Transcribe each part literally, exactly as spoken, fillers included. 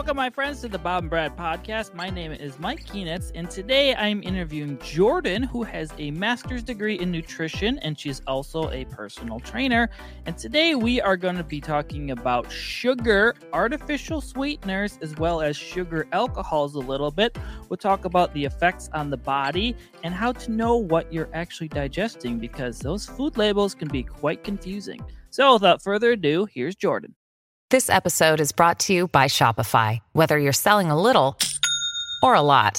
Welcome, my friends, to the Bob and Brad podcast. My name is Mike Keenitz, and today I'm interviewing Jordan, who has a master's degree in nutrition, and she's also a personal trainer. And today we are going to be talking about sugar, artificial sweeteners, as well as sugar alcohols a little bit. We'll talk about the effects on the body and how to know what you're actually digesting, because those food labels can be quite confusing. So without further ado, here's Jordan. This episode is brought to you by Shopify. Whether you're selling a little or a lot,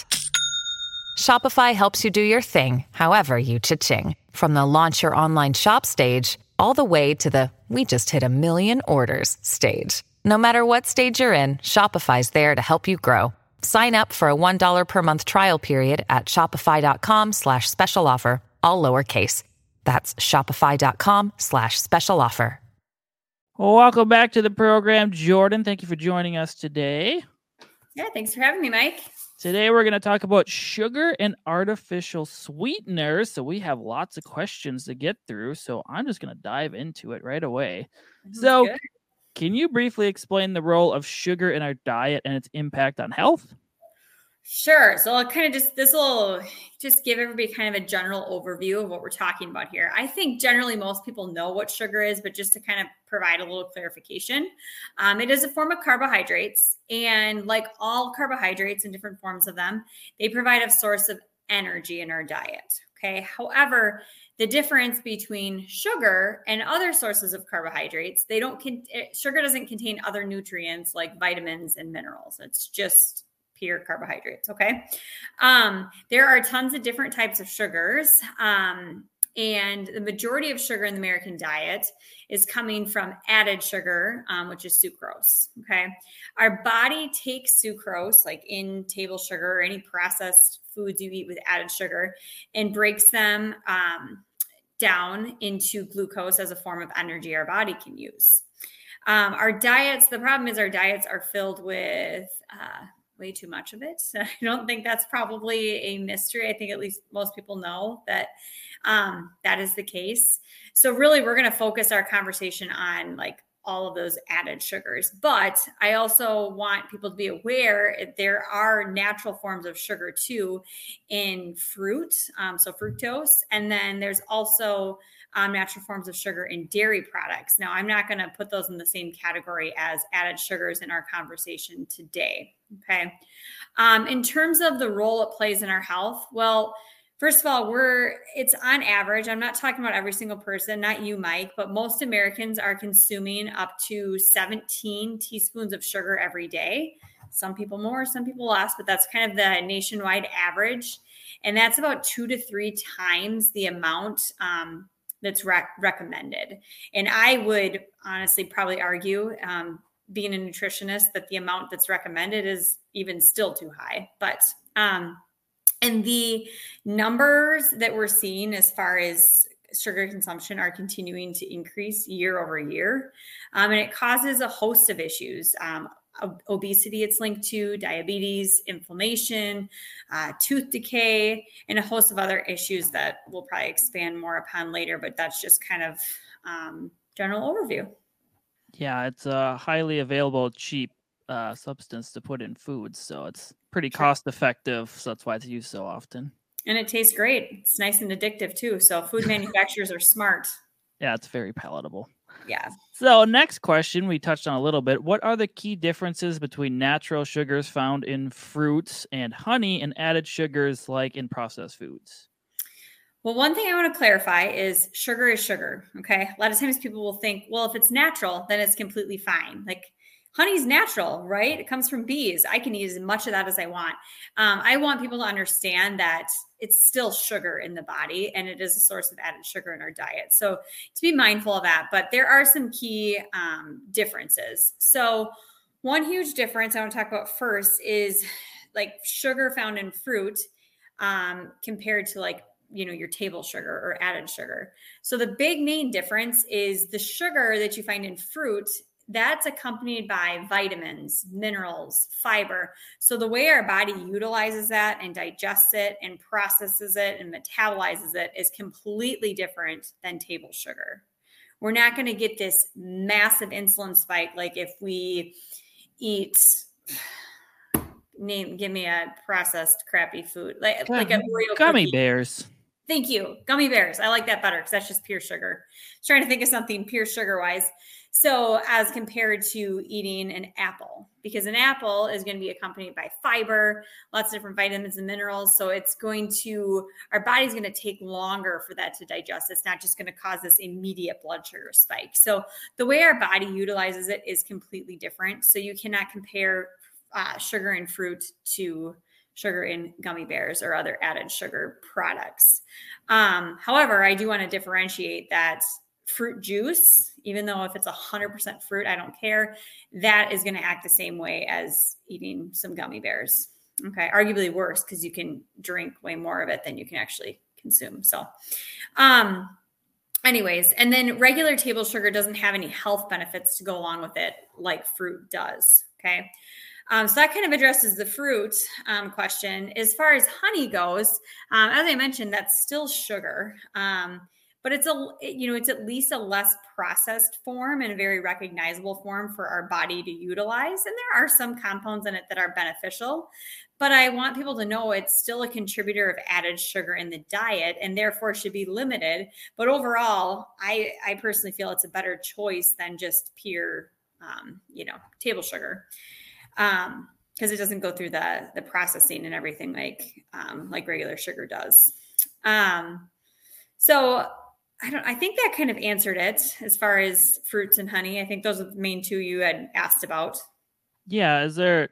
Shopify helps you do your thing, however you cha-ching. From the launch your online shop stage, all the way to the we just hit a million orders stage. No matter what stage you're in, Shopify's there to help you grow. Sign up for a one dollar per month trial period at shopify.com slash special offer, all lowercase. That's shopify.com slash special offer. Well, welcome back to the program, Jordan. Thank you for joining us today. Yeah, thanks for having me, Mike. Today, we're going to talk about sugar and artificial sweeteners. So we have lots of questions to get through. So I'm just going to dive into it right away. That's so good. Can you briefly explain the role of sugar in our diet and its impact on health? Sure. So I'll kind of just, this will just give everybody kind of a general overview of what we're talking about here. I think generally most people know what sugar is, but just to kind of provide a little clarification, um, it is a form of carbohydrates. And like all carbohydrates and different forms of them, they provide a source of energy in our diet. Okay. However, the difference between sugar and other sources of carbohydrates, they don't, con- sugar doesn't contain other nutrients like vitamins and minerals. It's just pure carbohydrates. Okay. Um, there are tons of different types of sugars. Um, and the majority of sugar in the American diet is coming from added sugar, um, which is sucrose. Okay. Our body takes sucrose, like in table sugar or any processed foods you eat with added sugar, and breaks them um, down into glucose as a form of energy our body can use. Um, our diets, the problem is our diets are filled with uh, way too much of it. So I don't think that's probably a mystery. I think at least most people know that um, that is the case. So really, we're going to focus our conversation on like all of those added sugars. But I also want people to be aware there are natural forms of sugar too in fruit. Um, so fructose. And then there's also Um, natural forms of sugar in dairy products. Now, I'm not going to put those in the same category as added sugars in our conversation today. Okay. Um, in terms of the role it plays in our health, well, first of all, we're, it's on average, I'm not talking about every single person, not you, Mike, but most Americans are consuming up to seventeen teaspoons of sugar every day. Some people more, some people less, but that's kind of the nationwide average. And that's about two to three times the amount, um, that's rec- recommended. And I would honestly probably argue, um, being a nutritionist, that the amount that's recommended is even still too high. But, um, and the numbers that we're seeing as far as sugar consumption are continuing to increase year over year. Um, and it causes a host of issues. Um, obesity it's linked to, diabetes, inflammation, uh, tooth decay, and a host of other issues that we'll probably expand more upon later, but that's just kind of um, general overview. Yeah, it's a highly available, cheap uh, substance to put in foods, so it's pretty Sure. cost effective, so that's why it's used so often. And it tastes great. It's nice and addictive too, so food manufacturers are smart. Yeah, it's very palatable. Yeah. So next question we touched on a little bit. What are the key differences between natural sugars found in fruits and honey and added sugars like in processed foods? Well, one thing I want to clarify is sugar is sugar. Okay. A lot of times people will think, well, if it's natural, then it's completely fine. Like honey's natural, right? It comes from bees. I can eat as much of that as I want. Um, I want people to understand that it's still sugar in the body and it is a source of added sugar in our diet. So to be mindful of that, but there are some key um, differences. So one huge difference I want to talk about first is like sugar found in fruit um, compared to like, you know, your table sugar or added sugar. So the big main difference is the sugar that you find in fruit, that's accompanied by vitamins, minerals, fiber. So the way our body utilizes that and digests it and processes it and metabolizes it is completely different than table sugar. We're not going to get this massive insulin spike like if we eat name, give me a processed crappy food, like, like a Oreo gummy cookie. bears. Thank you. Gummy bears. I like that better because that's just pure sugar. I was trying to think of something pure sugar wise. So as compared to eating an apple, because an apple is going to be accompanied by fiber, lots of different vitamins and minerals. So it's going to, our body's going to take longer for that to digest. It's not just going to cause this immediate blood sugar spike. So the way our body utilizes it is completely different. So you cannot compare uh, sugar in fruit to sugar in gummy bears or other added sugar products. Um, however, I do want to differentiate that fruit juice, even though if it's one hundred percent fruit, I don't care, that is going to act the same way as eating some gummy bears. Okay, arguably worse because you can drink way more of it than you can actually consume. So, um, anyways, and then regular table sugar doesn't have any health benefits to go along with it like fruit does. Okay. Um, so that kind of addresses the fruit um, question. As far as honey goes, um, as I mentioned, that's still sugar, um, but it's a you know it's at least a less processed form and a very recognizable form for our body to utilize. And there are some compounds in it that are beneficial, but I want people to know it's still a contributor of added sugar in the diet and therefore should be limited. But overall, I I personally feel it's a better choice than just pure um, you know table sugar. Um, because it doesn't go through the the processing and everything like um, like regular sugar does. Um, so I don't. I think that kind of answered it as far as fruits and honey. I think those are the main two you had asked about. Yeah. Is there?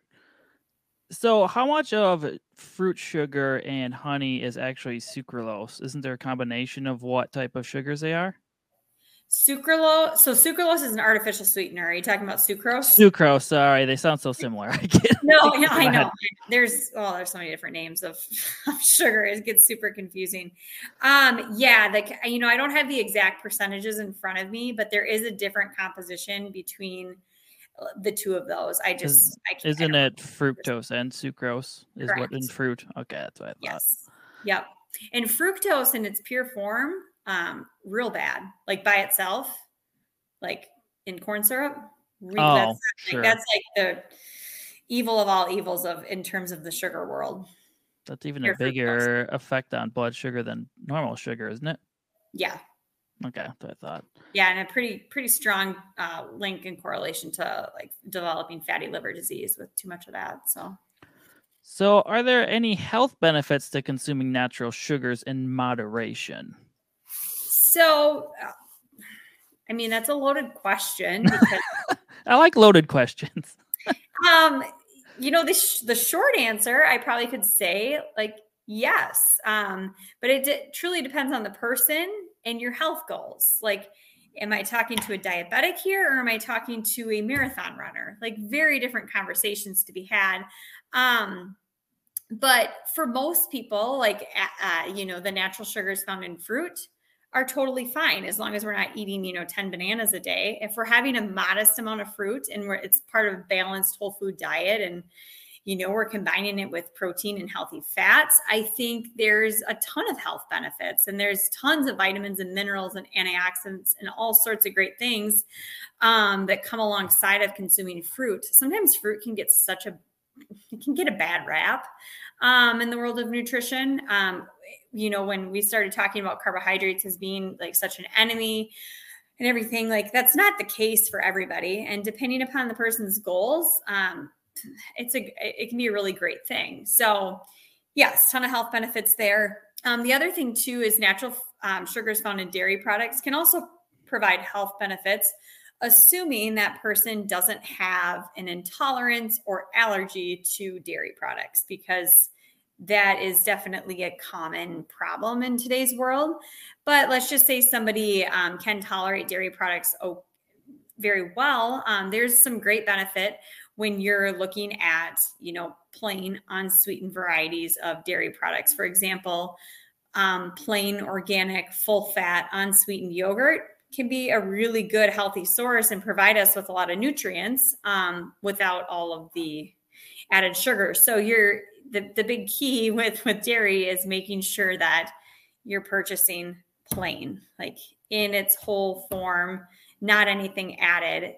So how much of fruit sugar and honey is actually sucralose? Isn't there a combination of what type of sugars they are? Sucralose. So sucralose is an artificial sweetener. Are you talking about sucrose? Sucrose. Sorry, they sound so similar. I get No, yeah, I know. There's oh, there's so many different names of, of sugar. It gets super confusing. Um, yeah, like you know, I don't have the exact percentages in front of me, but there is a different composition between the two of those. I just Is, I can't. Isn't I it fructose and sucrose is Correct. what in fruit? Okay, that's what I thought. Yes. Yep. And fructose in its pure form, um, real bad. Like by itself, like in corn syrup. Re- Oh, that's, sure. like, that's like the evil of all evils of in terms of the sugar world. That's even Pure a bigger effect on blood sugar than normal sugar, isn't it? Yeah. Okay, that's what I thought. Yeah, and a pretty pretty strong uh, link and correlation to like developing fatty liver disease with too much of that. So. So, are there any health benefits to consuming natural sugars in moderation? So, uh, I mean, that's a loaded question. Because, I like loaded questions. um, you know, the sh- the short answer, I probably could say like yes, um, but it d- truly depends on the person and your health goals. Like, am I talking to a diabetic here, or am I talking to a marathon runner? Like, very different conversations to be had. Um, but for most people, like, uh, you know, the natural sugars found in fruit are totally fine as long as we're not eating, you know, ten bananas a day. If we're having a modest amount of fruit and we're, it's part of a balanced whole food diet and, you know, we're combining it with protein and healthy fats, I think there's a ton of health benefits and there's tons of vitamins and minerals and antioxidants and all sorts of great things um, that come alongside of consuming fruit. Sometimes fruit can get such a, it can get a bad rap um, in the world of nutrition. Um, you know, when we started talking about carbohydrates as being like such an enemy and everything, like that's not the case for everybody. And depending upon the person's goals, um, it's a, it can be a really great thing. So yes, ton of health benefits there. Um, the other thing too is natural um, sugars found in dairy products can also provide health benefits, assuming that person doesn't have an intolerance or allergy to dairy products, because that is definitely a common problem in today's world. But let's just say somebody um, can tolerate dairy products oh, very well. Um, there's some great benefit when you're looking at, you know, plain unsweetened varieties of dairy products. For example, um, plain organic, full fat, unsweetened yogurt can be a really good healthy source and provide us with a lot of nutrients um, without all of the added sugar. So you're the, the big key with, with dairy is making sure that you're purchasing plain, like in its whole form, not anything added.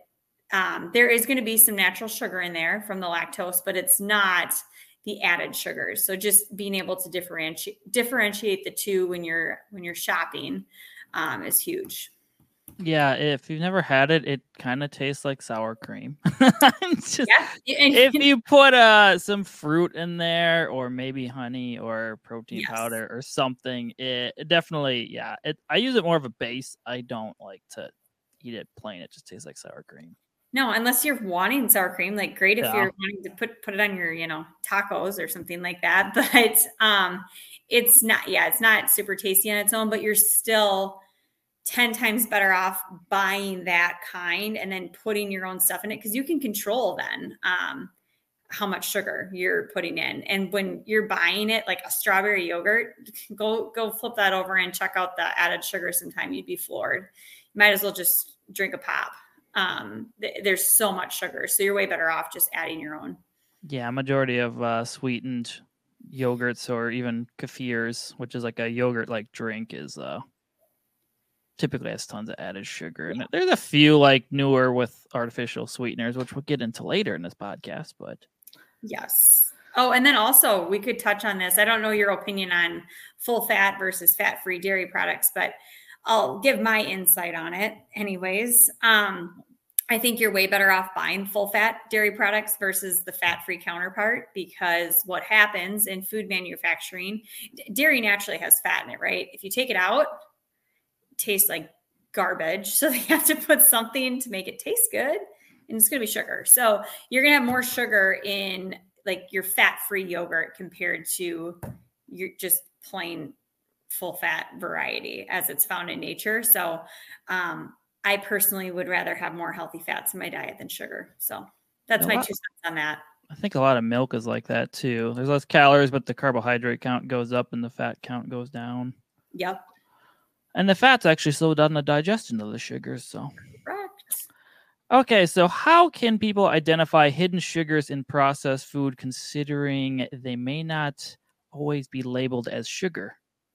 um, there is going to be some natural sugar in there from the lactose, but it's not the added sugars. So just being able to differentiate differentiate the two when you're when you're shopping um, is huge. Yeah, if you've never had it, it kind of tastes like sour cream. Just, yeah. If you put uh, some fruit in there, or maybe honey or protein Yes. powder or something, it, it definitely, yeah. It, I use it more of a base. I don't like to eat it plain. It just tastes like sour cream. No, unless you're wanting sour cream, like great if Yeah. you're wanting to put put it on your, you know, tacos or something like that. But um, it's not, yeah, it's not super tasty on its own, but you're still ten times better off buying that kind and then putting your own stuff in it, because you can control then um, how much sugar you're putting in. And when you're buying it, like a strawberry yogurt, go go flip that over and check out the added sugar sometime. You'd be floored. You might as well just drink a pop. Um, th- there's so much sugar, so you're way better off just adding your own. Yeah, majority of uh, sweetened yogurts or even kefirs, which is like a yogurt-like drink, is uh, typically has tons of added sugar. And there's a few like newer with artificial sweeteners, which we'll get into later in this podcast. But yes. Oh, and then also we could touch on this. I don't know your opinion on full fat versus fat-free dairy products, but I'll give my insight on it anyways. Um, I think you're way better off buying full fat dairy products versus the fat-free counterpart, because what happens in food manufacturing, dairy naturally has fat in it, right? If you take it out, it tastes like garbage. So they have to put something to make it taste good, and it's going to be sugar. So you're going to have more sugar in like your fat-free yogurt compared to your just plain full fat variety as it's found in nature. So um, I personally would rather have more healthy fats in my diet than sugar. So that's my two cents on that. I think a lot of milk is like that too. There's less calories, but the carbohydrate count goes up and the fat count goes down. Yep. And the fats actually slow down the digestion of the sugars. So correct. Okay, so how can people identify hidden sugars in processed food, considering they may not always be labeled as sugar?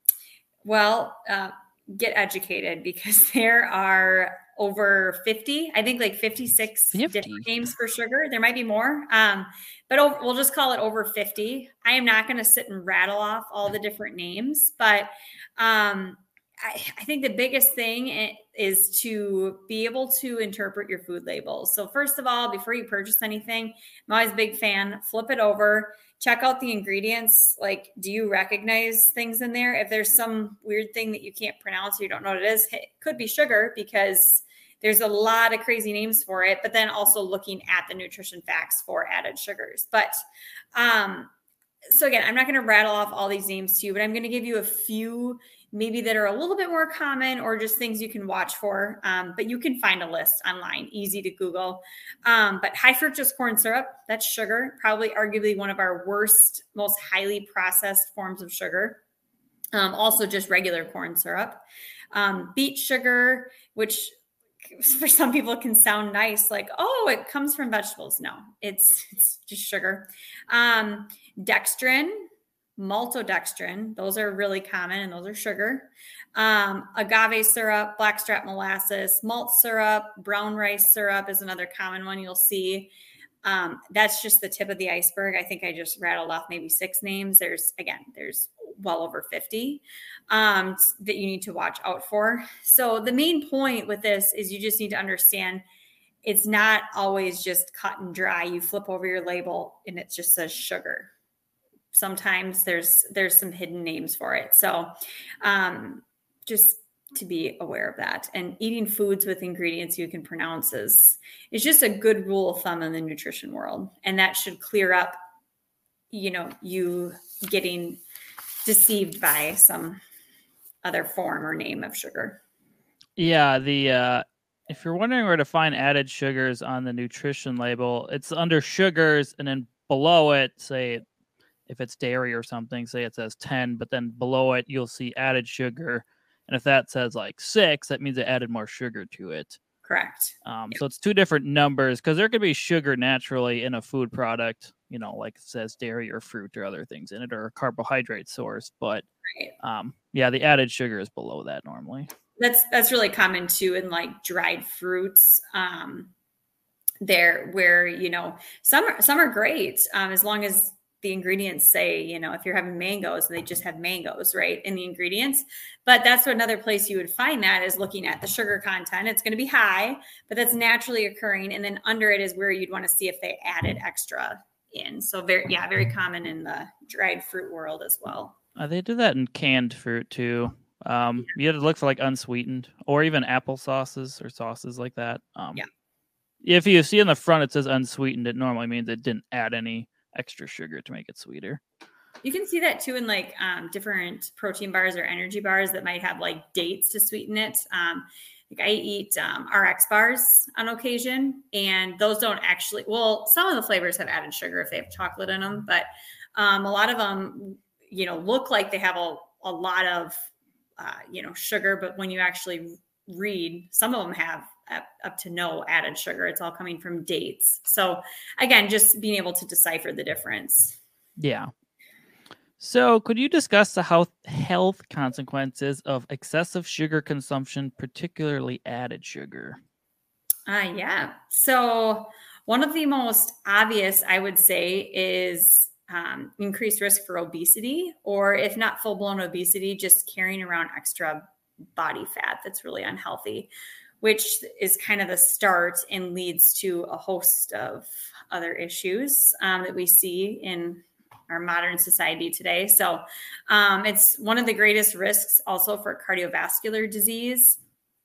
Well, uh, get educated, because there are over fifty, I think like fifty-six fifty different names for sugar. There might be more, um, but over, we'll just call it over fifty. I am not going to sit and rattle off all the different names, but um, I, I think the biggest thing is to be able to interpret your food labels. So first of all, before you purchase anything, I'm always a big fan, flip it over, check out the ingredients. Like, do you recognize things in there? If there's some weird thing that you can't pronounce or you don't know what it is, it could be sugar, because there's a lot of crazy names for it, but then also looking at the nutrition facts for added sugars. But um, so again, I'm not going to rattle off all these names to you, but I'm going to give you a few maybe that are a little bit more common, or just things you can watch for. Um, but you can find a list online, easy to Google. Um, but high fructose corn syrup, that's sugar, probably arguably one of our worst, most highly processed forms of sugar. Um, also just regular corn syrup. Um, beet sugar, which for some people can sound nice, like, oh, it comes from vegetables. No, it's, it's just sugar. Um, dextrin, maltodextrin, those are really common, and those are sugar. Um, agave syrup, blackstrap molasses, malt syrup, brown rice syrup is another common one you'll see. Um, that's just the tip of the iceberg. I think I just rattled off maybe six names. There's, again, there's well over fifty um, that you need to watch out for. So the main point with this is you just need to understand it's not always just cut and dry. You flip over your label and it just says sugar. Sometimes there's there's some hidden names for it. So um, just to be aware of that. And eating foods with ingredients you can pronounce is, is just a good rule of thumb in the nutrition world. And that should clear up, you know, you getting deceived by some other form or name of sugar. Yeah, the uh, if you're wondering where to find added sugars on the nutrition label, it's under sugars, and then below it, say, if it's dairy or something, say it says ten, but then below it, you'll see added sugar. And if that says like six, that means it added more sugar to it. Correct. Um, yep. So it's two different numbers, because there could be sugar naturally in a food product, you know, like it says dairy or fruit or other things in it, or a carbohydrate source. But right. um, yeah, the added sugar is below that normally. That's, that's really common too in like dried fruits. Um, there where, you know, some, are, some are great um, as long as the ingredients say, you know, if you're having mangoes and they just have mangoes, right, in the ingredients. But that's another place you would find that is looking at the sugar content. It's going to be high, but that's naturally occurring. And then under it is where you'd want to see if they added extra in. So very, yeah, very common in the dried fruit world as well. Uh, they do that in canned fruit too. Um, you have to look for like unsweetened or even apple sauces or sauces like that. Um, yeah. If you see on the front, it says unsweetened, it normally means it didn't add any extra sugar to make it sweeter. You can see that too in like um, different protein bars or energy bars that might have like dates to sweeten it. Um, like I eat um, R X bars on occasion, and those don't actually, well, some of the flavors have added sugar if they have chocolate in them, but um, a lot of them, you know, look like they have a, a lot of, uh, you know, sugar, but when you actually read, some of them have up, up to no added sugar. It's all coming from dates. So again, just being able to decipher the difference. Yeah. So could you discuss the health health consequences of excessive sugar consumption, particularly added sugar? Uh, yeah. So one of the most obvious, I would say, is um, increased risk for obesity, or if not full-blown obesity, just carrying around extra body fat that's really unhealthy, which is kind of the start and leads to a host of other issues um, that we see in our modern society today. So um, it's one of the greatest risks also for cardiovascular disease.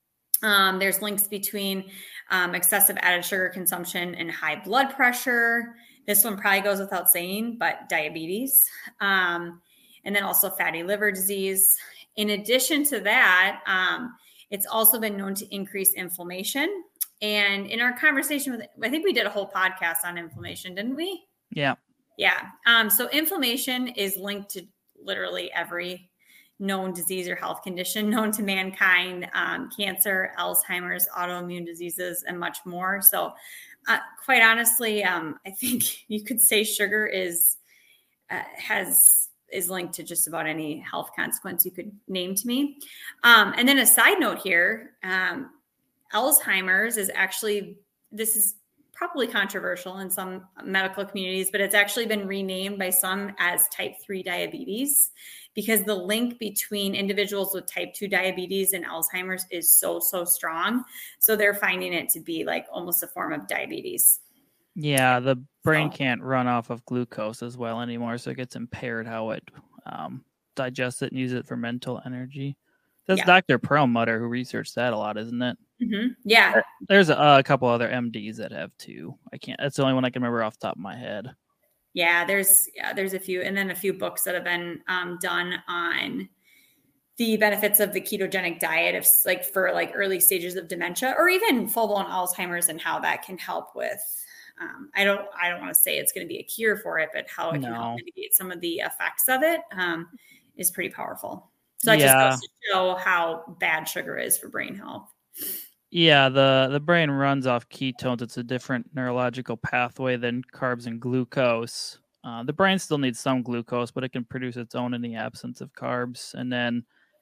Um, there's links between um, excessive added sugar consumption and high blood pressure. This one probably goes without saying, but diabetes, um, and then also fatty liver disease. In addition to that, um, it's also been known to increase inflammation. And in our conversation with, I think we did a whole podcast on inflammation, didn't we? Yeah. Yeah. Um, so inflammation is linked to literally every known disease or health condition known to mankind, um, cancer, Alzheimer's, autoimmune diseases, and much more. So uh, quite honestly, um, I think you could say sugar is, uh, has, is linked to just about any health consequence you could name to me. Um, and then a side note here, um, Alzheimer's is actually, this is probably controversial in some medical communities, but it's actually been renamed by some as type three diabetes, because the link between individuals with type two diabetes and Alzheimer's is so, so strong. So they're finding it to be like almost a form of diabetes. Yeah, the brain So, can't run off of glucose as well anymore, so it gets impaired how it um, digests it and uses it for mental energy. That's Yeah. Doctor Perlmutter who researched that a lot, isn't it? mhm. Yeah. There's a, a couple other M Ds that have too. I can't. That's the only one I can remember off the top of my head. Yeah, there's yeah, there's a few, and then a few books that have been um, done on the benefits of the ketogenic diet, if like for like early stages of dementia or even full-blown Alzheimer's, and how that can help with. Um, I don't I don't want to say it's going to be a cure for it, but how it No. can help mitigate some of the effects of it um, is pretty powerful. So that Yeah. just goes to show how bad sugar is for brain health. Yeah, the, the brain runs off ketones. It's a different neurological pathway than carbs and glucose. Uh, the brain still needs some glucose, but it can produce its own in the absence of carbs. And then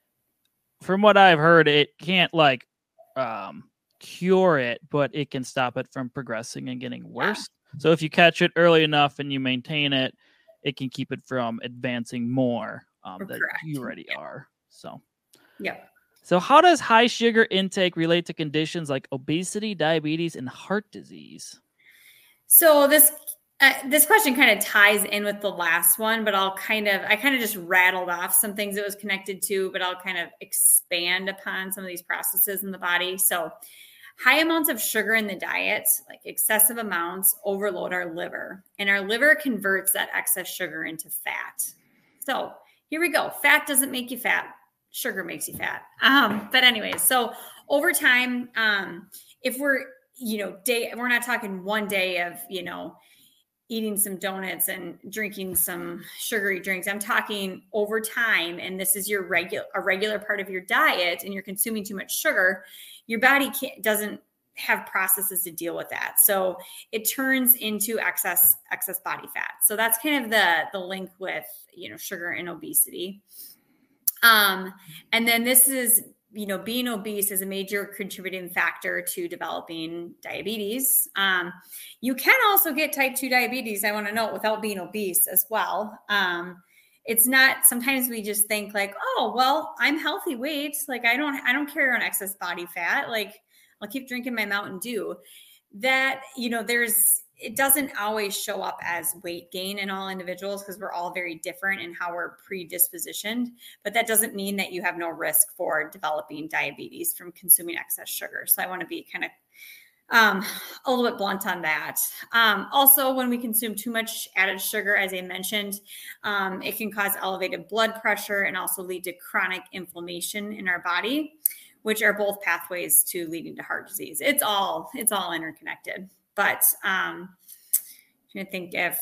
from what I've heard, it can't like um, cure it, but it can stop it from progressing and getting worse. Yeah. So if you catch it early enough and you maintain it, it can keep it from advancing more um, than you already yeah. are. So, yeah. So how does high sugar intake relate to conditions like obesity, diabetes, and heart disease? So this uh, this question kind of ties in with the last one, but I'll kind of, I kind of just rattled off some things it was connected to, but I'll kind of expand upon some of these processes in the body. So high amounts of sugar in the diet, like excessive amounts, overload our liver, and our liver converts that excess sugar into fat. So here we go. Fat doesn't make you fat. Sugar makes you fat. Um, but anyways, so over time, um, if we're, you know, day, we're not talking one day of, you know, eating some donuts and drinking some sugary drinks. I'm talking over time. And this is your regular, a regular part of your diet, and you're consuming too much sugar. Your body can't, doesn't have processes to deal with that. So it turns into excess, excess body fat. So that's kind of the, the link with, you know, sugar and obesity. Um, and then this is, you know, being obese is a major contributing factor to developing diabetes. Um, you can also get type two diabetes, I want to note, without being obese as well. Um, it's not, sometimes we just think like, oh, well, I'm healthy weight. Like I don't, I don't carry on excess body fat. Like I'll keep drinking my Mountain Dew. That, you know, there's, it doesn't always show up as weight gain in all individuals because we're all very different in how we're predispositioned, but that doesn't mean that you have no risk for developing diabetes from consuming excess sugar. So I want to be kind of um, a little bit blunt on that. Um, also, when we consume too much added sugar, as I mentioned, um, it can cause elevated blood pressure and also lead to chronic inflammation in our body, which are both pathways to leading to heart disease. It's all, it's all interconnected. But um, I'm trying to think if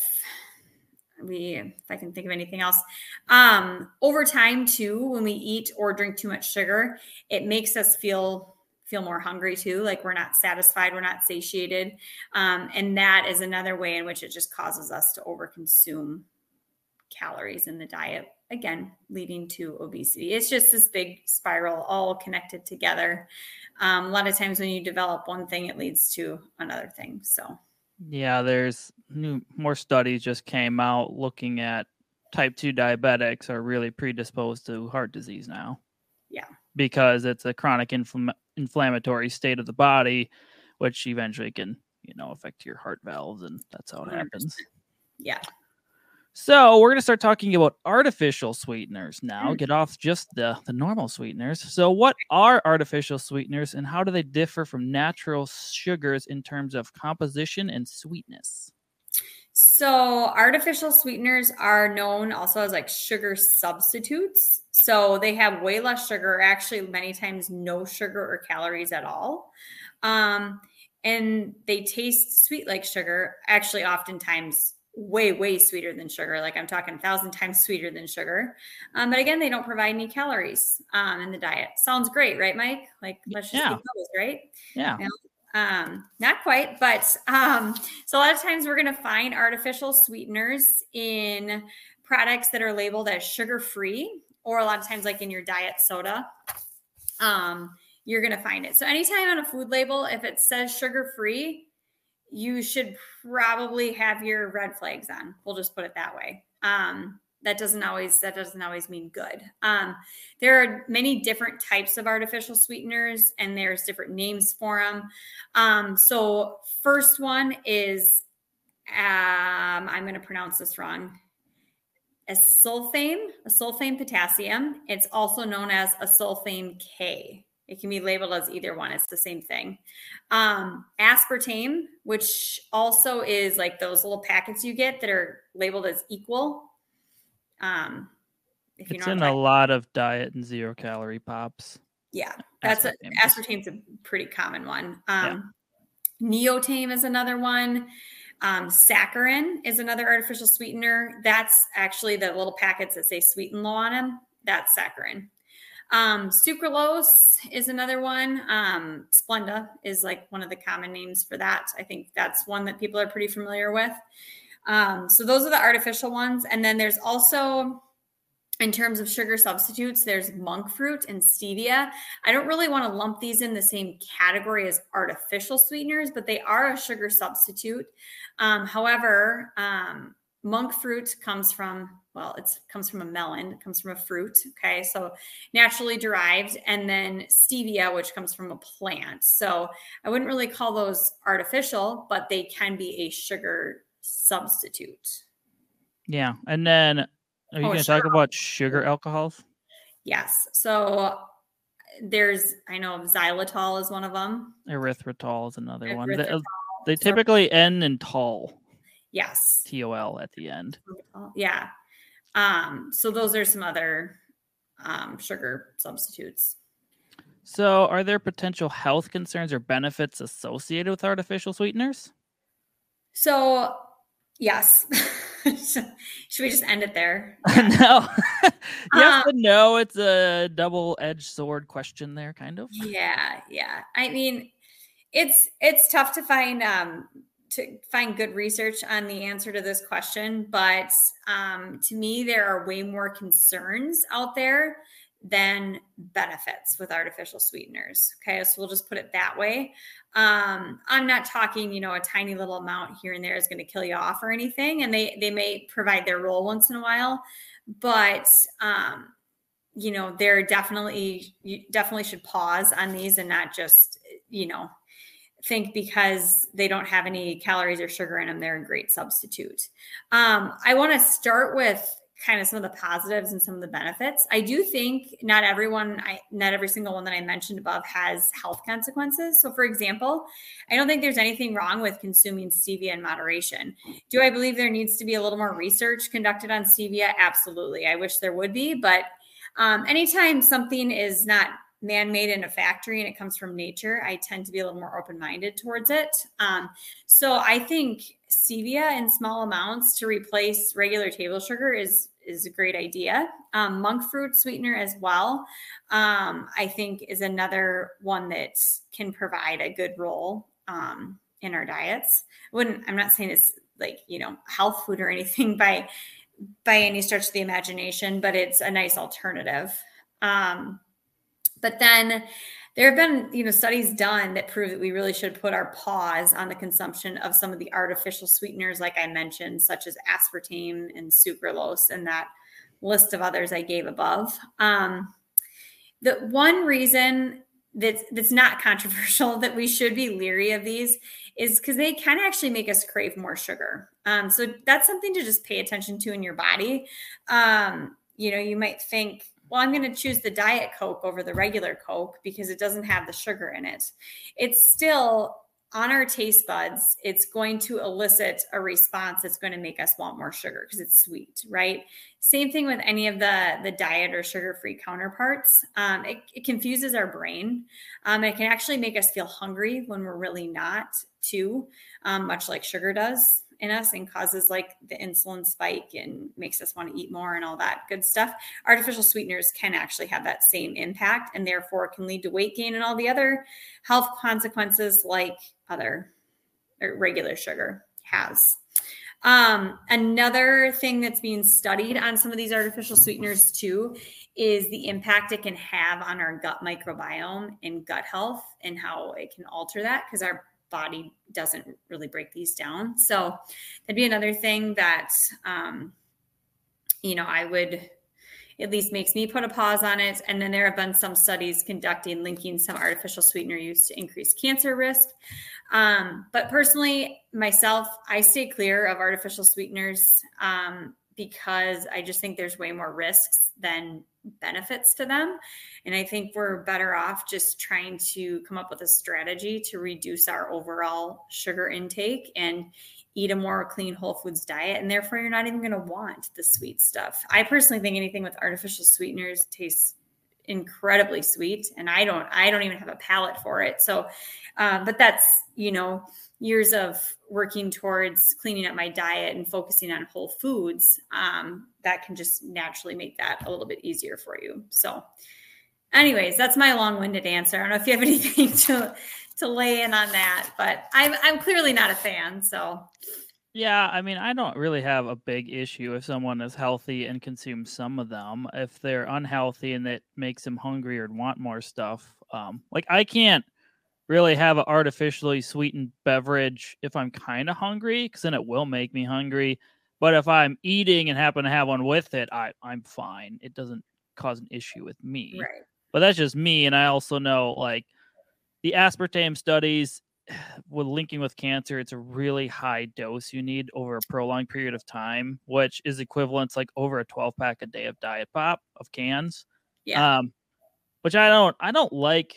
we, if I can think of anything else. Um, over time too, when we eat or drink too much sugar, it makes us feel feel more hungry too. Like we're not satisfied, we're not satiated, um, and that is another way in which it just causes us to overconsume calories in the diet. Again, leading to obesity. It's just this big spiral, all connected together. Um, a lot of times when you develop one thing, it leads to another thing. So, yeah, there's new, more studies just came out looking at type two diabetics are really predisposed to heart disease now. Yeah. Because it's a chronic infl- inflammatory state of the body, which eventually can, you know, affect your heart valves, and that's how it one hundred percent happens. Yeah. So we're going to start talking about artificial sweeteners now. Mm. Get off just the, the normal sweeteners. So what are artificial sweeteners and how do they differ from natural sugars in terms of composition and sweetness? So artificial sweeteners are known also as like sugar substitutes. So they have way less sugar, actually many times no sugar or calories at all. Um, and they taste sweet like sugar, actually oftentimes way, way sweeter than sugar. Like I'm talking a thousand times sweeter than sugar. Um, but again, they don't provide any calories um, in the diet. Sounds great, right, Mike? Like let's just yeah. get those, right? Yeah. You know? Um, not quite, but um, so a lot of times we're going to find artificial sweeteners in products that are labeled as sugar-free, or a lot of times like in your diet soda, um, you're going to find it. So anytime on a food label, if it says sugar-free, you should probably have your red flags on. We'll just put it that way. Um, that doesn't always, that doesn't always mean good. Um, there are many different types of artificial sweeteners and there's different names for them. Um, so first one is, um, I'm going to pronounce this wrong. Acesulfame, acesulfame potassium. It's also known as acesulfame K. It can be labeled as either one. It's the same thing. Um, aspartame, which also is like those little packets you get that are labeled as equal. Um, if you it's know in a lot of diet and zero calorie pops. Yeah, that's aspartame. a aspartame's a pretty common one. Um, yeah. Neotame is another one. Um, saccharin is another artificial sweetener. That's actually the little packets that say sweet and low on them. That's saccharin. Um, sucralose is another one. Um, Splenda is like one of the common names for that. I think that's one that people are pretty familiar with. Um, so those are the artificial ones. And then there's also, in terms of sugar substitutes, there's monk fruit and stevia. I don't really want to lump these in the same category as artificial sweeteners, but they are a sugar substitute. Um, however, um, monk fruit comes from, well, it comes from a melon. It comes from a fruit. Okay. So naturally derived. And then stevia, which comes from a plant. So I wouldn't really call those artificial, but they can be a sugar substitute. Yeah. And then are you oh, going to talk about sugar alcohols? Yes. So there's, I know xylitol is one of them. Erythritol is another Erythritol. one. They, they typically end in tol. Yes. T O L at the end. Yeah. Um, so those are some other um, sugar substitutes. So are there potential health concerns or benefits associated with artificial sweeteners? So yes. Should we just end it there? Yeah. No. Yes um, and no. It's a double-edged sword question there, kind of. Yeah. Yeah. I mean, it's, it's tough to find, um, to find good research on the answer to this question. But um, to me, there are way more concerns out there than benefits with artificial sweeteners. Okay. So we'll just put it that way. Um, I'm not talking, you know, a tiny little amount here and there is going to kill you off or anything. And they, they may provide their role once in a while, but, um, you know, they're definitely, you definitely should pause on these and not just, you know, think because they don't have any calories or sugar in them, they're a great substitute. Um, I want to start with kind of some of the positives and some of the benefits. I do think not everyone, I, not every single one that I mentioned above has health consequences. So for example, I don't think there's anything wrong with consuming stevia in moderation. Do I believe there needs to be a little more research conducted on stevia? Absolutely. I wish there would be, but um, anytime something is not man-made in a factory and it comes from nature, I tend to be a little more open-minded towards it. Um, so I think stevia in small amounts to replace regular table sugar is, is a great idea. Um, monk fruit sweetener as well, um, I think is another one that can provide a good role um, in our diets. I wouldn't, I'm not saying it's like, you know, health food or anything by, by any stretch of the imagination, but it's a nice alternative. Um, But then there have been, you know, studies done that prove that we really should put our pause on the consumption of some of the artificial sweeteners, like I mentioned, such as aspartame and sucralose and that list of others I gave above. Um, the one reason that's, that's not controversial that we should be leery of these is because they can actually make us crave more sugar. Um, so that's something to just pay attention to in your body. Um, you know, you might think, well, I'm going to choose the Diet Coke over the regular Coke because it doesn't have the sugar in it. It's still on our taste buds. It's going to elicit a response that's going to make us want more sugar because it's sweet, right? Same thing with any of the, the diet or sugar-free counterparts. Um, it, it confuses our brain. Um, it can actually make us feel hungry when we're really not too, um, much like sugar does in us and causes like the insulin spike and makes us want to eat more and all that good stuff. Artificial sweeteners can actually have that same impact and therefore can lead to weight gain and all the other health consequences like other or regular sugar has. Um, another thing that's being studied on some of these artificial sweeteners too is the impact it can have on our gut microbiome and gut health and how it can alter that because our body doesn't really break these down. So that'd be another thing that, um, you know, I would, at least makes me put a pause on it. And then there have been some studies conducting linking some artificial sweetener use to increase cancer risk. Um, but personally, myself, I stay clear of artificial sweeteners um, because I just think there's way more risks than benefits to them. And I think we're better off just trying to come up with a strategy to reduce our overall sugar intake and eat a more clean whole foods diet. And therefore you're not even going to want the sweet stuff. I personally think anything with artificial sweeteners tastes incredibly sweet. And I don't, I don't even have a palate for it. So, um, but that's, you know, years of working towards cleaning up my diet and focusing on whole foods, um, that can just naturally make that a little bit easier for you. So anyways, that's my long-winded answer. I don't know if you have anything to, to lay in on that, but I'm, I'm clearly not a fan. So yeah, I mean, I don't really have a big issue if someone is healthy and consumes some of them. If they're unhealthy and it makes them hungry or want more stuff, um, like I can't really have an artificially sweetened beverage if I'm kind of hungry, because then it will make me hungry. But if I'm eating and happen to have one with it, I, I'm fine. It doesn't cause an issue with me. Right. But that's just me. And I also know, like, the aspartame studies with linking with cancer, it's a really high dose you need over a prolonged period of time, which is equivalent to like over a twelve pack a day of Diet Pop of cans. Yeah. Um, which I don't, I don't like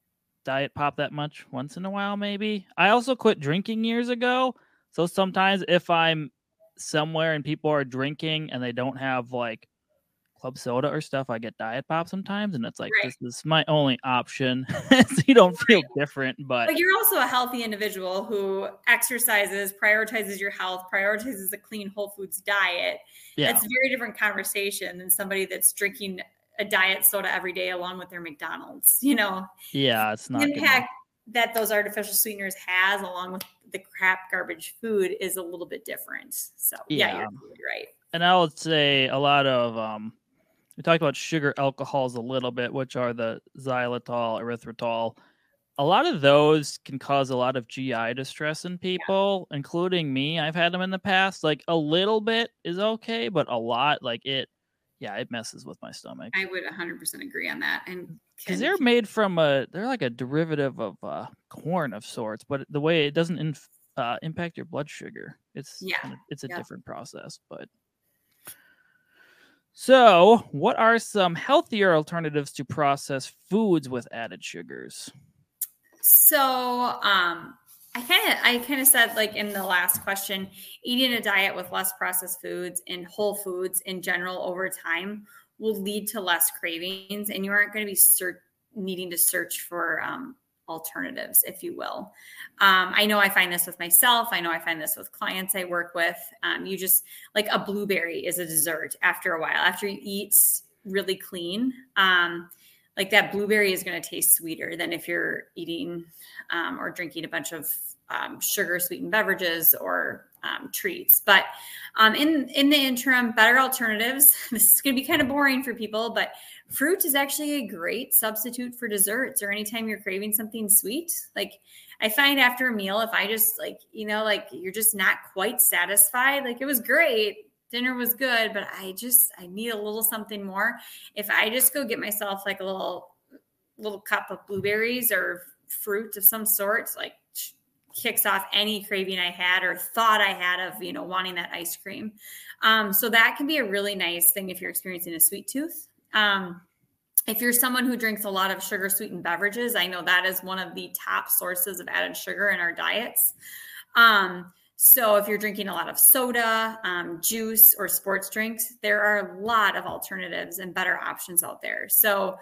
Diet Pop that much. Once in a while, maybe. I also quit drinking years ago. So sometimes if I'm somewhere and people are drinking and they don't have like club soda or stuff, I get Diet Pop sometimes, and it's like, right. this is my only option. So you don't feel right. different, but like you're also a healthy individual who exercises, prioritizes your health, prioritizes a clean whole foods diet. yeah, That's a very different conversation than somebody that's drinking a diet soda every day along with their McDonald's. You know, yeah, it's not the impact that those artificial sweeteners has along with the crap garbage food is a little bit different. So yeah, yeah you're absolutely right. And I would say a lot of um We talked about sugar alcohols a little bit, which are the xylitol, erythritol. A lot of those can cause a lot of G I distress in people, yeah. including me. I've had them in the past. Like a little bit is okay, but a lot, like it, yeah, it messes with my stomach. I would one hundred percent agree on that. And because they're made from a, they're like a derivative of uh, corn of sorts, but the way it doesn't inf- uh, impact your blood sugar, it's yeah, kind of, it's a yeah. different process. But so, what are some healthier alternatives to processed foods with added sugars? So, um, I kind of, I kind of said like in the last question, eating a diet with less processed foods and whole foods in general over time will lead to less cravings, and you aren't going to be ser- needing to search for um, alternatives, if you will. Um, I know I find this with myself. I know I find this with clients I work with. Um, you just like a blueberry is a dessert after a while, after you eat really clean. Um, like that blueberry is going to taste sweeter than if you're eating um, or drinking a bunch of um, sugar sweetened beverages or um, treats. But um, in, in the interim, better alternatives. This is going to be kind of boring for people, but fruit is actually a great substitute for desserts or anytime you're craving something sweet. Like I find after a meal, if I just like, you know, like you're just not quite satisfied, like it was great. Dinner was good, but I just, I need a little something more. If I just go get myself like a little, little cup of blueberries or fruit of some sort, like kicks off any craving I had or thought I had of, you know, wanting that ice cream. Um, so that can be a really nice thing if you're experiencing a sweet tooth. Um, if you're someone who drinks a lot of sugar sweetened beverages, I know that is one of the top sources of added sugar in our diets. Um, So if you're drinking a lot of soda, um, juice, or sports drinks, there are a lot of alternatives and better options out there. So,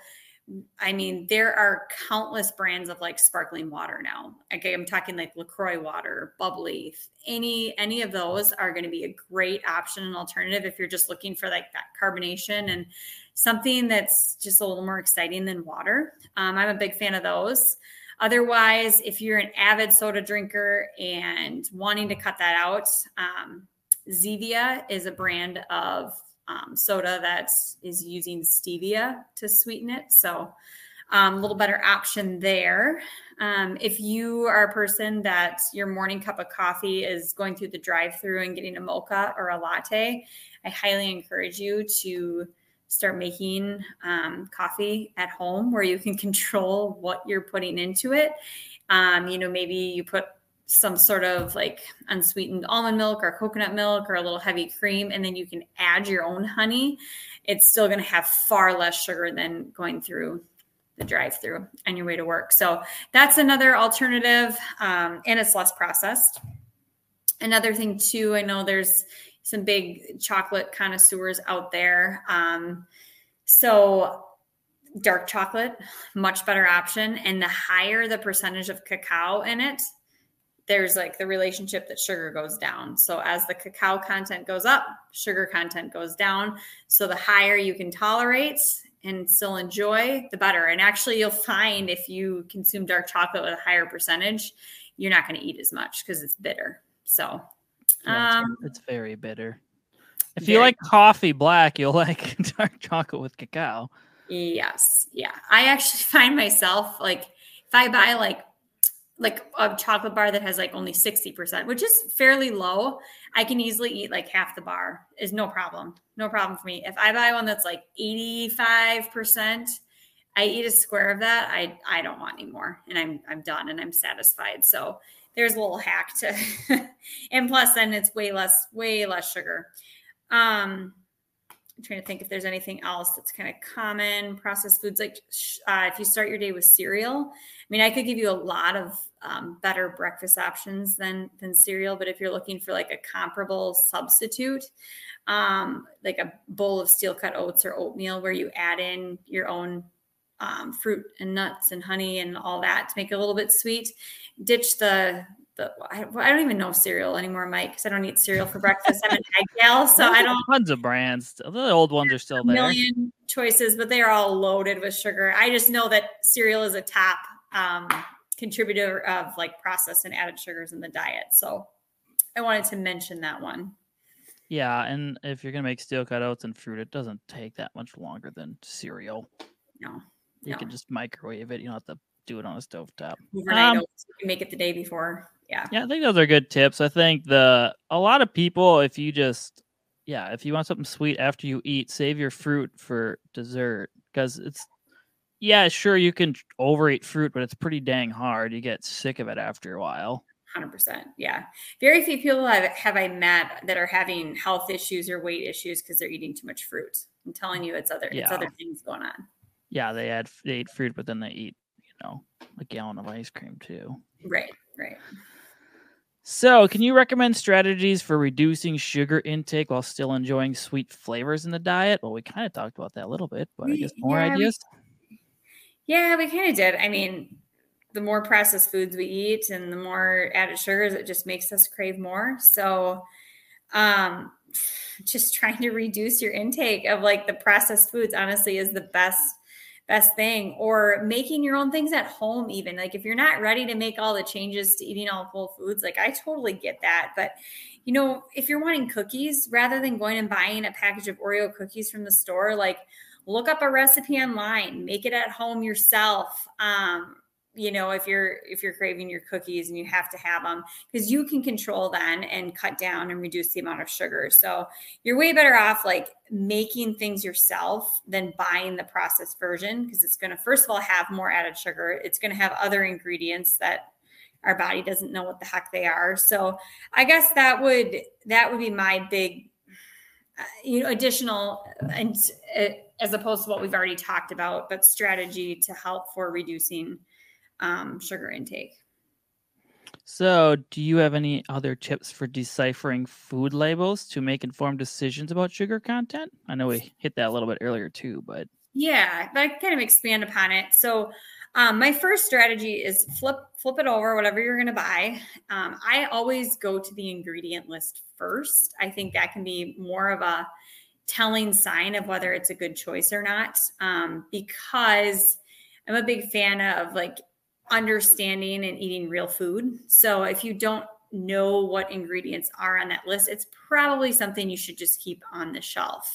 I mean, there are countless brands of like sparkling water now. Okay, I'm talking like LaCroix water, bubbly, any, any of those are going to be a great option and alternative if you're just looking for like that carbonation and something that's just a little more exciting than water. Um, I'm a big fan of those. Otherwise, if you're an avid soda drinker and wanting to cut that out, um, Zevia is a brand of um, soda that is using stevia to sweeten it. So um, a little better option there. Um, if you are a person that your morning cup of coffee is going through the drive-thru and getting a mocha or a latte, I highly encourage you to start making um, coffee at home where you can control what you're putting into it. Um, you know, maybe you put some sort of like unsweetened almond milk or coconut milk or a little heavy cream, and then you can add your own honey. It's still going to have far less sugar than going through the drive-through on your way to work. So that's another alternative, um, and it's less processed. Another thing too, I know there's some big chocolate connoisseurs out there. Um, so dark chocolate, much better option. And the higher the percentage of cacao in it, there's like the relationship that sugar goes down. So as the cacao content goes up, sugar content goes down. So the higher you can tolerate and still enjoy, the better. And actually you'll find if you consume dark chocolate with a higher percentage, you're not going to eat as much because it's bitter. So Yeah, um, it's, it's very bitter. If you like coffee black, you'll like dark chocolate with cacao. Yes. Yeah. I actually find myself like if I buy like like a chocolate bar that has like only sixty percent, which is fairly low, I can easily eat like half the bar. Is no problem. No problem for me. If I buy one that's like eighty-five percent, I eat a square of that. I I don't want any more, and I'm I'm done and I'm satisfied. So there's a little hack to, and plus then it's way less, way less sugar. Um, I'm trying to think if there's anything else that's kind of common. Processed foods, like uh, if you start your day with cereal, I mean, I could give you a lot of um, better breakfast options than than cereal, but if you're looking for like a comparable substitute, um, like a bowl of steel cut oats or oatmeal where you add in your own um, fruit and nuts and honey and all that to make it a little bit sweet, ditch the The, I, I don't even know cereal anymore, Mike, because I don't eat cereal for breakfast. I'm an egg gal, so I don't. Tons of brands. The old ones are still there. A million choices, but they are all loaded with sugar. I just know that cereal is a top um, contributor of like processed and added sugars in the diet. So I wanted to mention that one. Yeah, and if you're gonna make steel cutouts and fruit, it doesn't take that much longer than cereal. No, You no. can just microwave it. You don't have to do it on a stovetop. Overnight Um, oats, you can make it the day before. Yeah. yeah, I think those are good tips. I think the a lot of people, if you just yeah, if you want something sweet after you eat, save your fruit for dessert because it's yeah, sure you can overeat fruit, but it's pretty dang hard. You get sick of it after a while. one hundred percent. Yeah. Very few people have, have I met that are having health issues or weight issues because they're eating too much fruit. I'm telling you, it's other Yeah. it's other things going on. Yeah, they add they eat fruit, but then they eat, you know, a gallon of ice cream too. Right, right. So, can you recommend strategies for reducing sugar intake while still enjoying sweet flavors in the diet? Well, we kind of talked about that a little bit, but I guess more yeah, ideas. We, yeah, we kind of did. I mean, the more processed foods we eat and the more added sugars, it just makes us crave more. So, um, just trying to reduce your intake of like the processed foods, honestly, is the best best thing. Or making your own things at home. Even like if you're not ready to make all the changes to eating all whole foods, like I totally get that. But you know, if you're wanting cookies, rather than going and buying a package of Oreo cookies from the store, like look up a recipe online, make it at home yourself. Um, you know, if you're, if you're craving your cookies and you have to have them, because you can control then and cut down and reduce the amount of sugar. So you're way better off like making things yourself than buying the processed version. Cause it's going to, first of all, have more added sugar. It's going to have other ingredients that our body doesn't know what the heck they are. So I guess that would, that would be my big, uh, you know, additional, and uh, as opposed to what we've already talked about, but strategy to help for reducing um, sugar intake. So, do you have any other tips for deciphering food labels to make informed decisions about sugar content? I know we hit that a little bit earlier too, but yeah, but I kind of expand upon it. So, um, my first strategy is flip flip it over, whatever you're going to buy. Um, I always go to the ingredient list first. I think that can be more of a telling sign of whether it's a good choice or not, um, because I'm a big fan of like understanding and eating real food. So if you don't know what ingredients are on that list, it's probably something you should just keep on the shelf.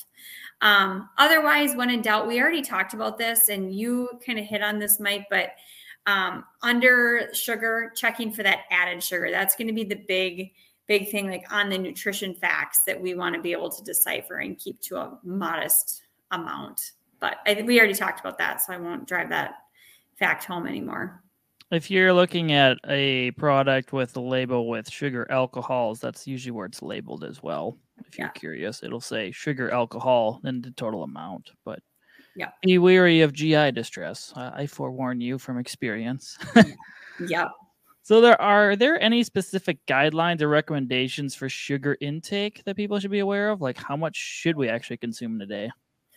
Um, otherwise, when in doubt, we already talked about this and you kind of hit on this, Mike, but um, under sugar, checking for that added sugar, that's going to be the big, big thing, like on the nutrition facts that we want to be able to decipher and keep to a modest amount. But I think we already talked about that, so I won't drive that fact home anymore. If you're looking at a product with a label with sugar alcohols, that's usually where it's labeled as well. If you're yeah. curious, it'll say sugar alcohol and the total amount. But yeah, be wary of G I distress. I, I forewarn you from experience. yeah. So there are, are there any specific guidelines or recommendations for sugar intake that people should be aware of? Like how much should we actually consume in a day?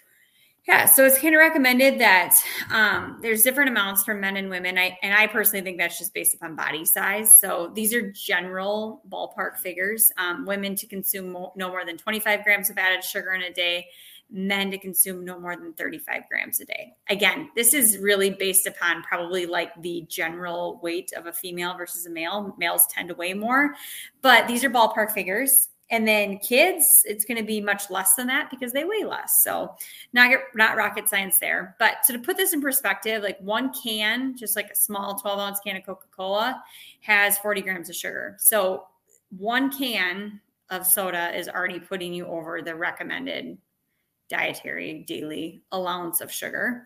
Yeah, so it's kind of recommended that um, there's different amounts for men and women. I, and I personally think that's just based upon body size. So these are general ballpark figures. Um, women to consume mo- no more than twenty-five grams of added sugar in a day, men to consume no more than thirty-five grams a day. Again, this is really based upon probably like the general weight of a female versus a male. Males tend to weigh more, but these are ballpark figures. And then kids, it's going to be much less than that because they weigh less. So not, not rocket science there. But so to put this in perspective, like one can, just like a small twelve ounce can of Coca-Cola has forty grams of sugar. So one can of soda is already putting you over the recommended dietary daily allowance of sugar.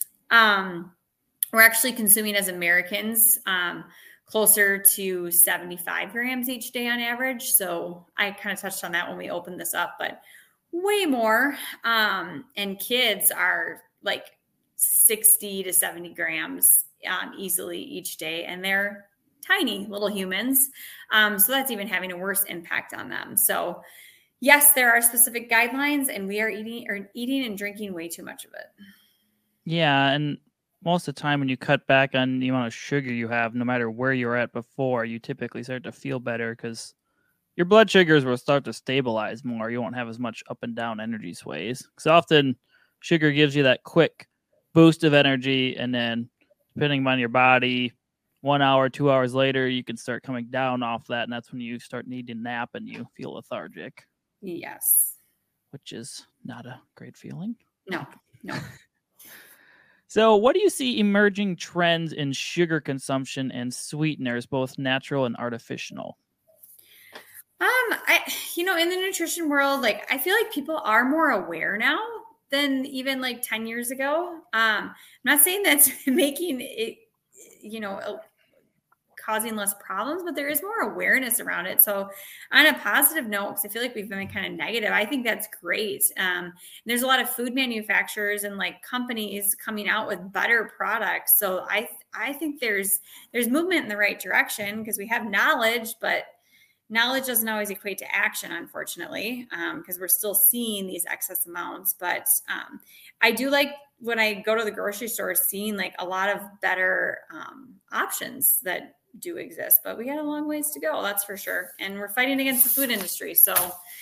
Um, we're actually consuming as Americans, um, closer to seventy-five grams each day on average. So I kind of touched on that when we opened this up, but way more. Um, and kids are like sixty to seventy grams um, easily each day. And they're tiny little humans. Um, so that's even having a worse impact on them. So yes, there are specific guidelines and we are eating or eating and drinking way too much of it. Yeah. And most of the time when you cut back on the amount of sugar you have, no matter where you're at before, you typically start to feel better because your blood sugars will start to stabilize more. You won't have as much up and down energy sways. Because often sugar gives you that quick boost of energy. And then depending on your body, one hour, two hours later, you can start coming down off that. And that's when you start needing a nap and you feel lethargic. Yes. Which is not a great feeling. No, no. So what do you see emerging trends in sugar consumption and sweeteners, both natural and artificial? Um, I, you know, in the nutrition world, like, I feel like people are more aware now than even like ten years ago. Um, I'm not saying that's making it, you know, causing less problems, but there is more awareness around it. So on a positive note, because I feel like we've been kind of negative, I think that's great. Um, there's a lot of food manufacturers and like companies coming out with better products. So I, I think there's, there's movement in the right direction because we have knowledge, but knowledge doesn't always equate to action, unfortunately, because um, we're still seeing these excess amounts. But um, I do like when I go to the grocery store, seeing like a lot of better um, options that do exist. But we got a long ways to go, that's for sure. And we're fighting against the food industry. So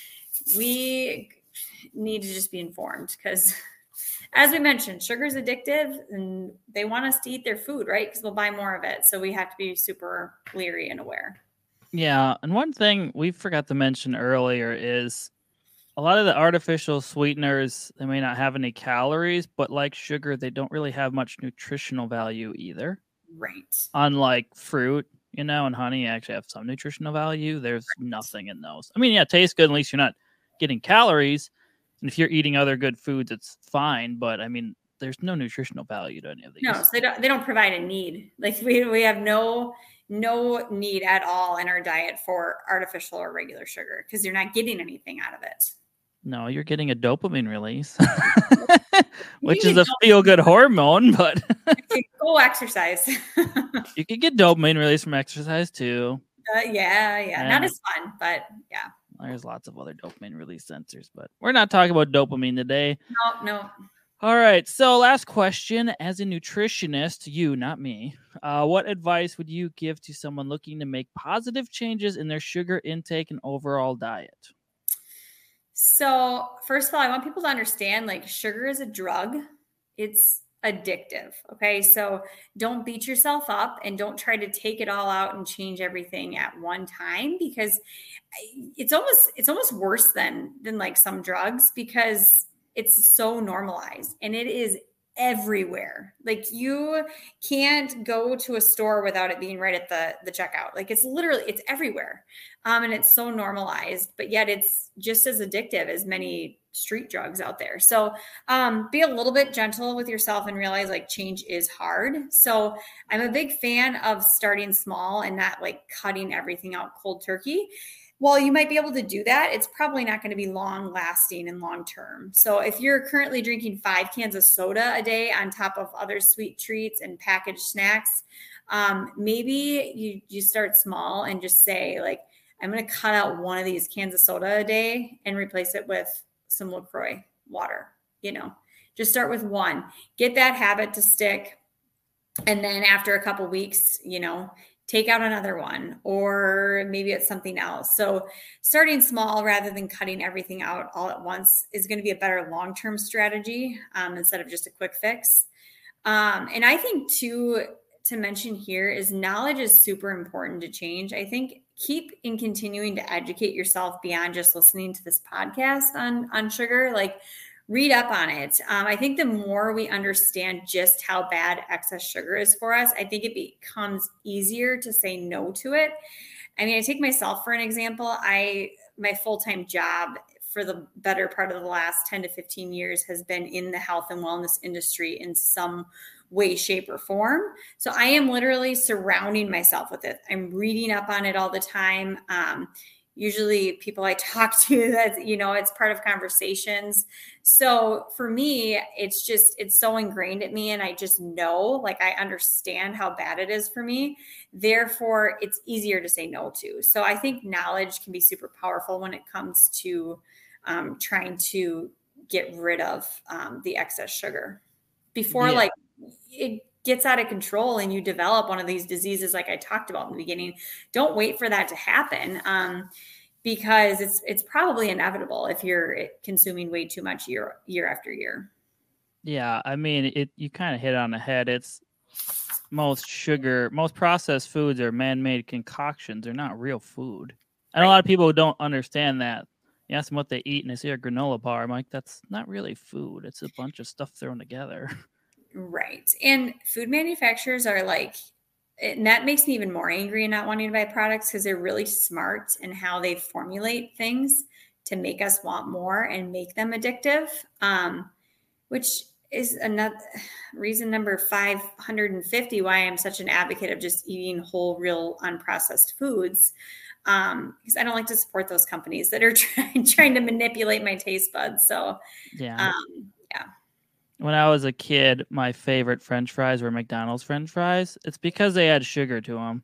we need to just be informed because, as we mentioned, sugar is addictive and they want us to eat their food, right? Because they'll buy more of it. So we have to be super leery and aware. Yeah, and one thing we forgot to mention earlier is a lot of the artificial sweeteners, they may not have any calories, but like sugar, they don't really have much nutritional value either. Right. Unlike fruit, you know, and honey actually have some nutritional value. There's right. nothing in those. I mean, yeah, it tastes good. At least you're not getting calories. And if you're eating other good foods, it's fine. But I mean, there's no nutritional value to any of these. No, so they don't, they don't provide a need. Like we, we have no... no need at all in our diet for artificial or regular sugar because you're not getting anything out of it. No, you're getting a dopamine release, which is a feel-good hormone, but go exercise. You could get dopamine release from exercise too. Uh, yeah, yeah. And not as fun, but yeah. There's lots of other dopamine release sensors, but we're not talking about dopamine today. No, no. All right. So last question, as a nutritionist, you, not me, uh, what advice would you give to someone looking to make positive changes in their sugar intake and overall diet? So first of all, I want people to understand like sugar is a drug. It's addictive. Okay. So don't beat yourself up and don't try to take it all out and change everything at one time because it's almost, it's almost worse than, than like some drugs because it's so normalized and it is everywhere. Like you can't go to a store without it being right at the, the checkout. Like it's literally, it's everywhere. Um, and it's so normalized, but yet it's just as addictive as many street drugs out there. So um, be a little bit gentle with yourself and realize like change is hard. So I'm a big fan of starting small and not like cutting everything out cold turkey. While you might be able to do that, it's probably not going to be long lasting and long term. So if you're currently drinking five cans of soda a day on top of other sweet treats and packaged snacks, um, maybe you, you start small and just say like, I'm going to cut out one of these cans of soda a day and replace it with some LaCroix water, you know, just start with one, get that habit to stick. And then after a couple weeks, you know, take out another one, or maybe it's something else. So starting small rather than cutting everything out all at once is going to be a better long-term strategy um, instead of just a quick fix. Um, and I think too, to mention here is knowledge is super important to change. I think keep in continuing to educate yourself beyond just listening to this podcast on, on sugar, like read up on it. Um, I think the more we understand just how bad excess sugar is for us, I think it becomes easier to say no to it. I mean, I take myself for an example. I, my full-time job for the better part of the last ten to fifteen years has been in the health and wellness industry in some way, shape, or form. So I am literally surrounding myself with it. I'm reading up on it all the time. Um, usually people I talk to, that, you know, it's part of conversations. So for me, it's just, it's so ingrained at me. And I just know, like, I understand how bad it is for me. Therefore, it's easier to say no to. So I think knowledge can be super powerful when it comes to um, trying to get rid of um, the excess sugar before yeah. like it gets out of control and you develop one of these diseases like I talked about in the beginning. Don't wait for that to happen um, because it's it's probably inevitable if you're consuming way too much year year after year. Yeah, I mean, it. You kind of hit on the head. It's most sugar, most processed foods are man-made concoctions. They're not real food. And right. a lot of people don't understand that. You ask them what they eat and they say a granola bar. I'm like, that's not really food. It's a bunch of stuff thrown together. Right. And food manufacturers are like, and that makes me even more angry and not wanting to buy products because they're really smart in how they formulate things to make us want more and make them addictive, um, which is another reason number five hundred fifty why I'm such an advocate of just eating whole, real, unprocessed foods. Um, because I don't like to support those companies that are trying, trying to manipulate my taste buds. So, yeah. Um, yeah. When I was a kid, my favorite French fries were McDonald's French fries. It's because they had sugar to them.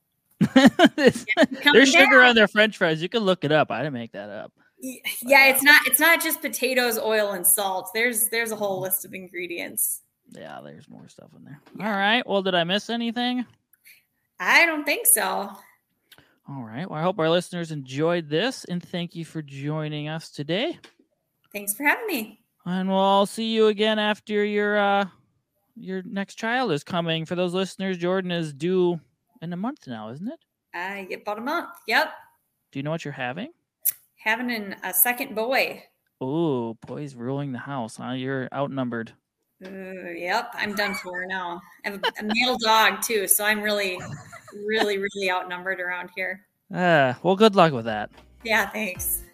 There's sugar on their French fries. You can look it up. I didn't make that up. Yeah, it's not it's not just potatoes, oil, and salt. There's there's a whole list of ingredients. Yeah, there's more stuff in there. Yeah. All right. Well, did I miss anything? I don't think so. All right. Well, I hope our listeners enjoyed this, and thank you for joining us today. Thanks for having me. And we'll see you again after your uh, your next child is coming. For those listeners, Jordan is due in a month now, isn't it? Uh, about a month. Yep. Do you know what you're having? Having an, a second boy. Oh, boy's ruling the house, huh? You're outnumbered. Uh, yep. I'm done for now. I have a, a male dog, too, so I'm really, really, really outnumbered around here. Uh, well, good luck with that. Yeah, thanks.